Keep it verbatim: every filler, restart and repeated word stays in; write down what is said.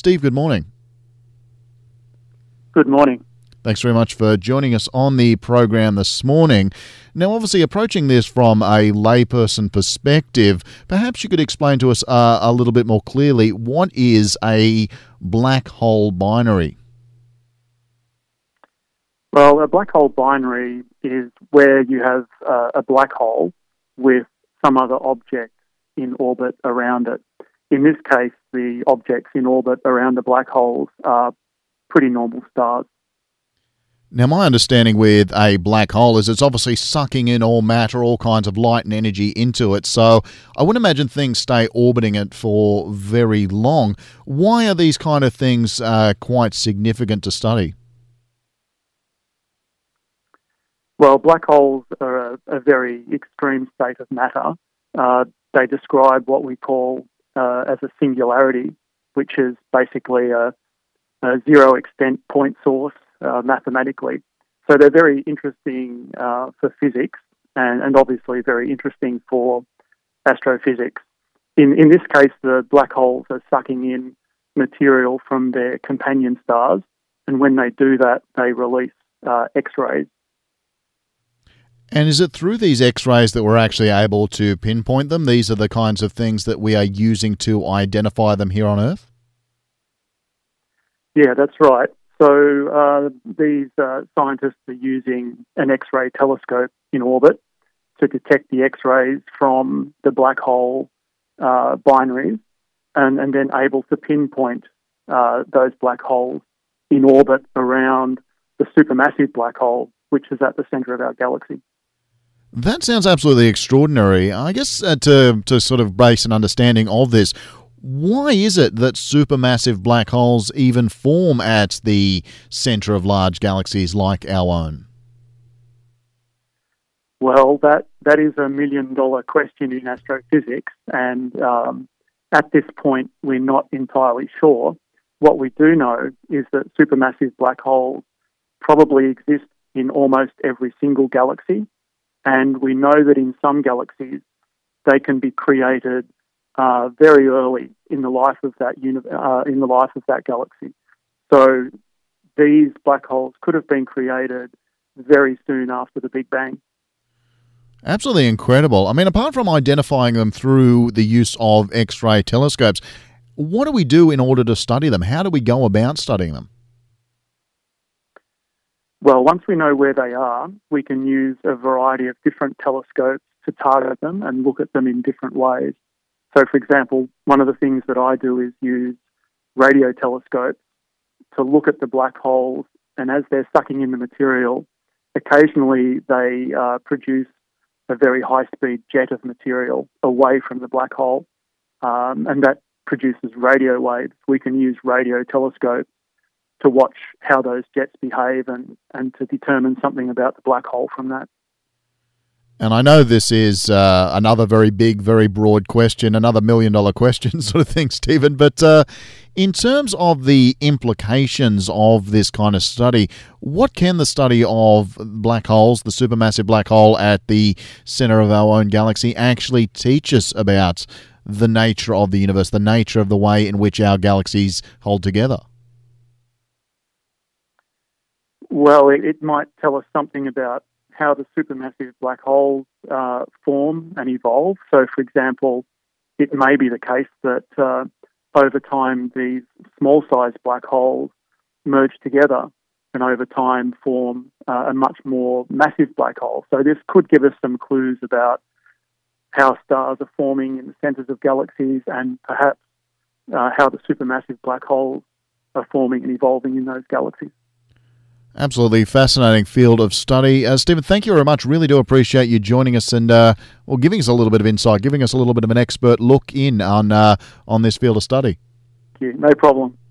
Steve, good morning. Good morning. Thanks very much for joining us on the program this morning. Now, obviously, approaching this from a layperson perspective, perhaps you could explain to us uh, a little bit more clearly, what is a black hole binary? Well, a black hole binary is where you have uh, a black hole with some other object in orbit around it. In this case, the objects in orbit around the black holes are pretty normal stars. Now, my understanding with a black hole is it's obviously sucking in all matter, all kinds of light and energy into it. So I wouldn't imagine things stay orbiting it for very long. Why are these kind of things uh, quite significant to study? Well, black holes are a, a very extreme state of matter. Uh, they describe what we call uh, as a singularity, which is basically a, a zero extent point source uh, mathematically. So they're very interesting uh, for physics and, and obviously very interesting for astrophysics. In, in this case, the black holes are sucking in material from their companion stars, and when they do that, they release uh, X-rays. And is it through these X-rays that we're actually able to pinpoint them? These are the kinds of things that we are using to identify them here on Earth? Yeah, that's right. So uh, these uh, scientists are using an X-ray telescope in orbit to detect the X-rays from the black hole uh, binaries and, and then able to pinpoint uh, those black holes in orbit around the supermassive black hole, which is at the centre of our galaxy. That sounds absolutely extraordinary. I guess uh, to, to sort of base an understanding of this, why is it that supermassive black holes even form at the centre of large galaxies like our own? Well, that, that is a million-dollar question in astrophysics, and um, at this point we're not entirely sure. What we do know is that supermassive black holes probably exist in almost every single galaxy, and we know that in some galaxies they can be created Uh, very early in the life of that uni- uh, in the life of that galaxy. So these black holes could have been created very soon after the Big Bang. Absolutely incredible. I mean, apart from identifying them through the use of X-ray telescopes, what do we do in order to study them? How do we go about studying them? Well, once we know where they are, we can use a variety of different telescopes to target them and look at them in different ways. So, for example, one of the things that I do is use radio telescopes to look at the black holes, and as they're sucking in the material, occasionally they uh, produce a very high-speed jet of material away from the black hole, um, and that produces radio waves. We can use radio telescopes to watch how those jets behave and, and to determine something about the black hole from that. And I know this is uh, another very big, very broad question, another million-dollar question sort of thing, Stephen, but uh, in terms of the implications of this kind of study, what can the study of black holes, the supermassive black hole at the centre of our own galaxy, actually teach us about the nature of the universe, the nature of the way in which our galaxies hold together? Well, it, it might tell us something about how the supermassive black holes uh, form and evolve. So, for example, it may be the case that uh, over time these small-sized black holes merge together and over time form uh, a much more massive black hole. So this could give us some clues about how stars are forming in the centres of galaxies and perhaps uh, how the supermassive black holes are forming and evolving in those galaxies. Absolutely fascinating field of study. Uh, Stephen, thank you very much. Really do appreciate you joining us and uh, well, giving us a little bit of insight, giving us a little bit of an expert look in on uh, on this field of study. Thank you. No problem.